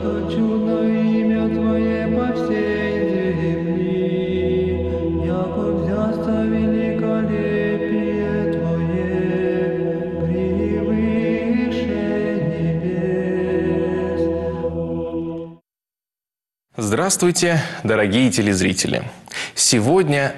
что чудно имя Твое по всей земли, яко взяться великолепие Твое превыше небес. Здравствуйте, дорогие телезрители! Сегодня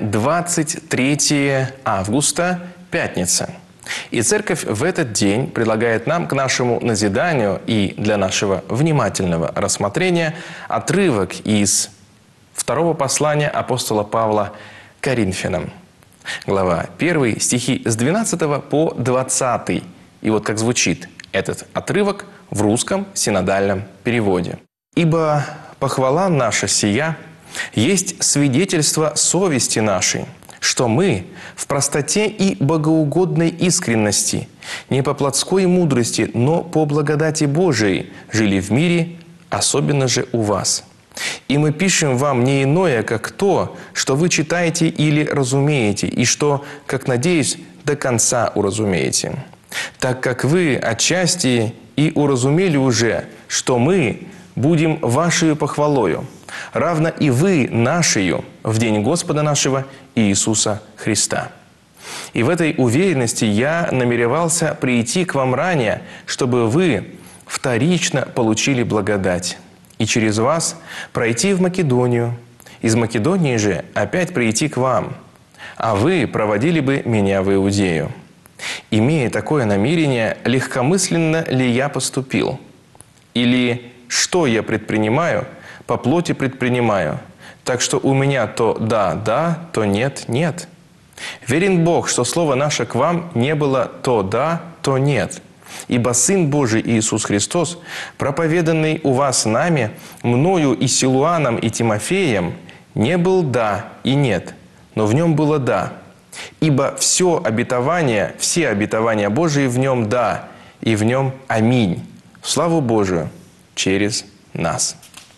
23 августа, пятница. И Церковь в этот день предлагает нам к нашему назиданию и для нашего внимательного рассмотрения отрывок из второго послания апостола Павла Коринфянам. Глава 1, стихи с 12 по 20. И вот как звучит этот отрывок в русском синодальном переводе. «Ибо похвала наша сия есть свидетельство совести нашей, что мы в простоте и богоугодной искренности, не по плотской мудрости, но по благодати Божией жили в мире, особенно же у вас. И мы пишем вам не иное, как то, что вы читаете или разумеете, и что, как надеюсь, до конца уразумеете. Так как вы отчасти и уразумели уже, что мы будем вашею похвалою, равно и вы нашею в день Господа нашего Иисуса Христа. И в этой уверенности я намеревался прийти к вам ранее, чтобы вы вторично получили благодать, и через вас пройти в Македонию, из Македонии же опять прийти к вам, а вы проводили бы меня в Иудею. Имея такое намерение, легкомысленно ли я поступил? Или что я предпринимаю, по плоти предпринимаю, так что у меня то да, да, то нет, нет. Верен Бог, что слово наше к вам не было то да, то нет. Ибо Сын Божий Иисус Христос, проповеданный у вас нами, мною и Силуаном и Тимофеем, не был да и нет, но в нем было да. Ибо все обетования Божии в нем да, и в нем аминь. Славу Божию через нас».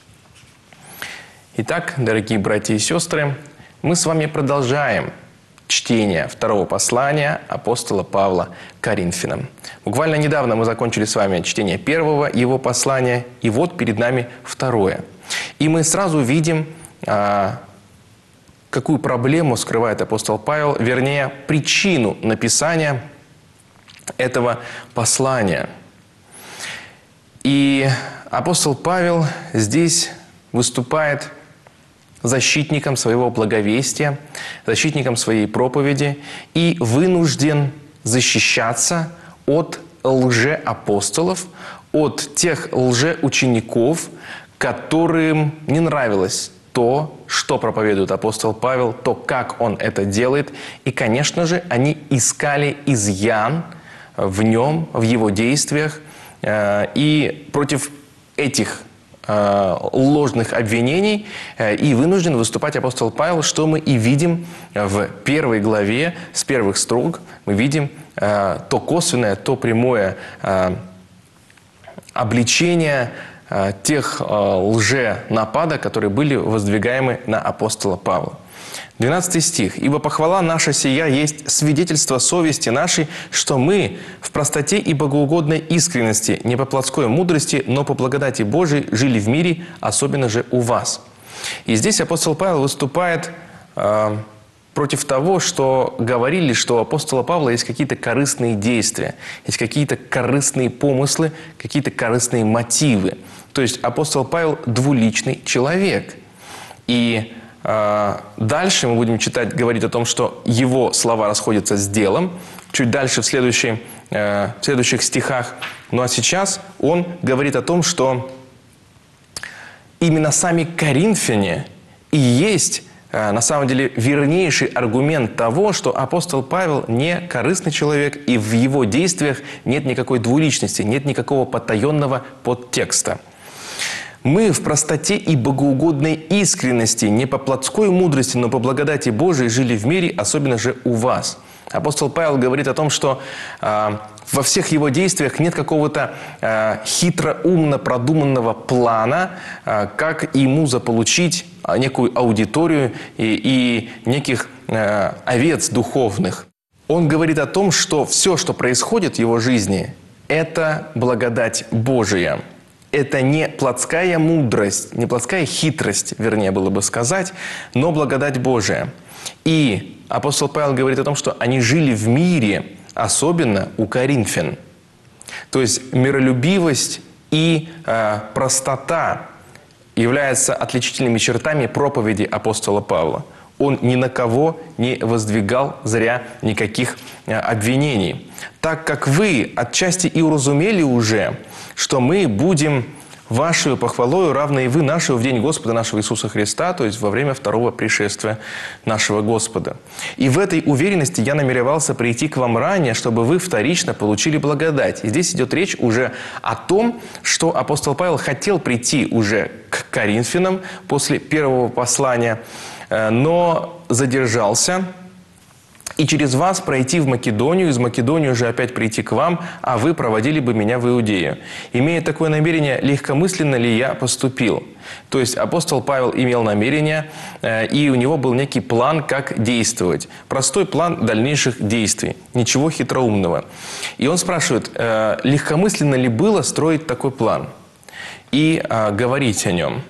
Итак, дорогие братья и сестры, мы с вами продолжаем чтение второго послания апостола Павла Коринфянам. Буквально недавно мы закончили с вами чтение первого его послания, и вот перед нами второе. И мы сразу видим, какую проблему скрывает апостол Павел, вернее, причину написания этого послания. И апостол Павел здесь выступает защитником своего благовестия, защитником своей проповеди и вынужден защищаться от лжеапостолов, от тех лжеучеников, которым не нравилось то, что проповедует апостол Павел, то, как он это делает. И, конечно же, они искали изъян в нем, в его действиях. И против этих ложных обвинений и вынужден выступать апостол Павел, что мы и видим в первой главе, с первых строк. Мы видим то косвенное, то прямое обличение тех лженападок, которые были воздвигаемы на апостола Павла. 12 стих. «Ибо похвала наша сия есть свидетельство совести нашей, что мы в простоте и богоугодной искренности, не по плотской мудрости, но по благодати Божией жили в мире, особенно же у вас». И здесь апостол Павел выступает против того, что говорили, что у апостола Павла есть какие-то корыстные действия, есть какие-то корыстные помыслы, какие-то корыстные мотивы. То есть апостол Павел двуличный человек. И дальше мы будем говорить о том, что его слова расходятся с делом, чуть дальше в следующих стихах. Ну а сейчас он говорит о том, что именно сами коринфяне и есть на самом деле вернейший аргумент того, что апостол Павел не корыстный человек, и в его действиях нет никакой двуличности, нет никакого потаенного подтекста. «Мы в простоте и богоугодной искренности, не по плотской мудрости, но по благодати Божией жили в мире, особенно же у вас». Апостол Павел говорит о том, что во всех его действиях нет какого-то хитроумно продуманного плана, как ему заполучить некую аудиторию и неких овец духовных. Он говорит о том, что все, что происходит в его жизни, это благодать Божия. это не плотская мудрость, не плотская хитрость, вернее было бы сказать, но благодать Божия. И апостол Павел говорит о том, что они жили в мире, особенно у коринфян. То есть миролюбивость и простота являются отличительными чертами проповеди апостола Павла. Он ни на кого не воздвигал зря никаких обвинений. Так как вы отчасти и уразумели уже, что мы будем вашей похвалою, равны и вы нашего в день Господа нашего Иисуса Христа, то есть во время второго пришествия нашего Господа. И в этой уверенности я намеревался прийти к вам ранее, чтобы вы вторично получили благодать. И здесь идет речь уже о том, что апостол Павел хотел прийти уже к коринфянам после первого послания, но задержался, и через вас пройти в Македонию, из Македонии уже опять прийти к вам, а вы проводили бы меня в Иудею. Имея такое намерение, легкомысленно ли я поступил? То есть апостол Павел имел намерение, и у него был некий план, как действовать. Простой план дальнейших действий, ничего хитроумного. И он спрашивает, легкомысленно ли было строить такой план и говорить о нем?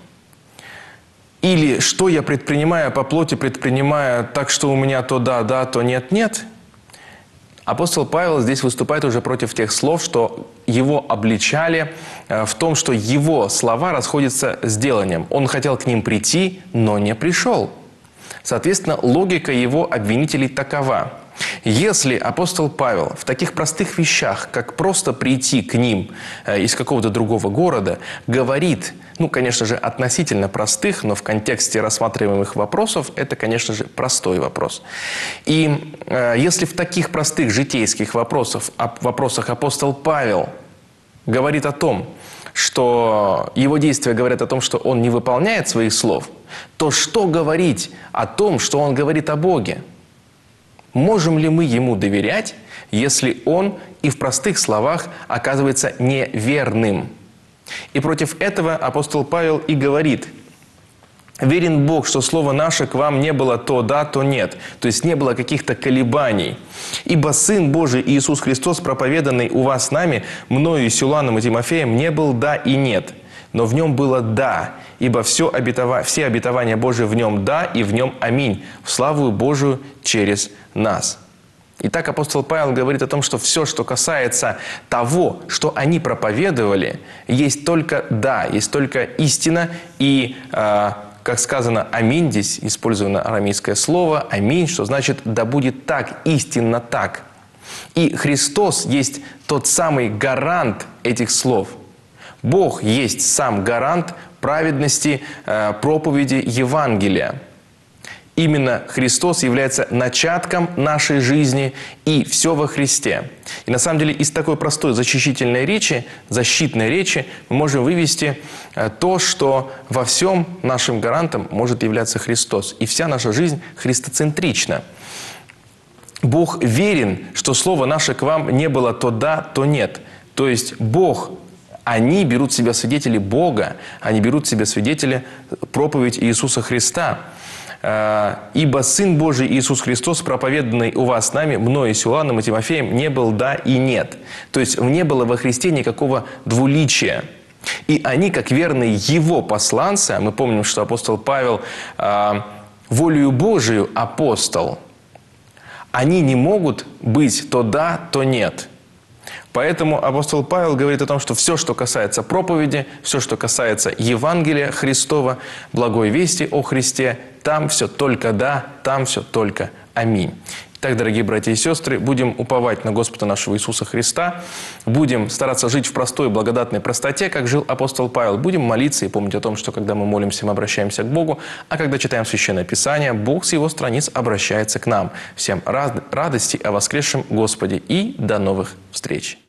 Или что я предпринимаю по плоти, предпринимаю так, что у меня то да, да, то нет, нет. Апостол Павел здесь выступает уже против тех слов, что его обличали в том, что его слова расходятся с деланием. Он хотел к ним прийти, но не пришел. Соответственно, логика его обвинителей такова. Если апостол Павел в таких простых вещах, как просто прийти к ним из какого-то другого города, говорит, ну, конечно же, относительно простых, но в контексте рассматриваемых вопросов, это, конечно же, простой вопрос. И если в таких простых житейских вопросах апостол Павел говорит о том, что его действия говорят о том, что он не выполняет своих слов, то что говорить о том, что он говорит о Боге? Можем ли мы ему доверять, если он и в простых словах оказывается неверным? И против этого апостол Павел и говорит: «Верен Бог, что слово наше к вам не было то да, то нет». То есть не было каких-то колебаний. «Ибо Сын Божий Иисус Христос, проповеданный у вас нами, мною, Силуаном и Тимофеем, не был да и нет, но в нем было да, ибо все обетования Божии в нем да и в нем аминь, в славу Божию через нас». Итак, апостол Павел говорит о том, что все, что касается того, что они проповедовали, есть только да, есть только истина. И, как сказано, аминь, здесь использовано арамейское слово аминь, что значит да будет так, истинно так. И Христос есть тот самый гарант этих слов. Бог есть сам гарант праведности проповеди Евангелия. Именно Христос является начатком нашей жизни, и все во Христе. И на самом деле из такой простой защитной речи мы можем вывести то, что во всем нашим гарантом может являться Христос. И вся наша жизнь христоцентрична. Бог верен, что слово наше к вам не было то да, то нет. То есть Бог, они берут себя свидетели Бога, они берут себя свидетели проповедь Иисуса Христа. «Ибо Сын Божий Иисус Христос, проповеданный у вас с нами, мною, Силуаном и Тимофеем, не был да и нет». То есть не было во Христе никакого двуличия. И они, как верные Его посланцы, мы помним, что апостол Павел волею Божию апостол, они не могут быть то да, то нет. Поэтому апостол Павел говорит о том, что все, что касается проповеди, все, что касается Евангелия Христова, благой вести о Христе, там все только да, там все только аминь. Итак, дорогие братья и сестры, будем уповать на Господа нашего Иисуса Христа, будем стараться жить в простой благодатной простоте, как жил апостол Павел, будем молиться и помнить о том, что когда мы молимся, мы обращаемся к Богу, а когда читаем Священное Писание, Бог с Его страниц обращается к нам. Всем радости о воскресшем Господе и до новых встреч!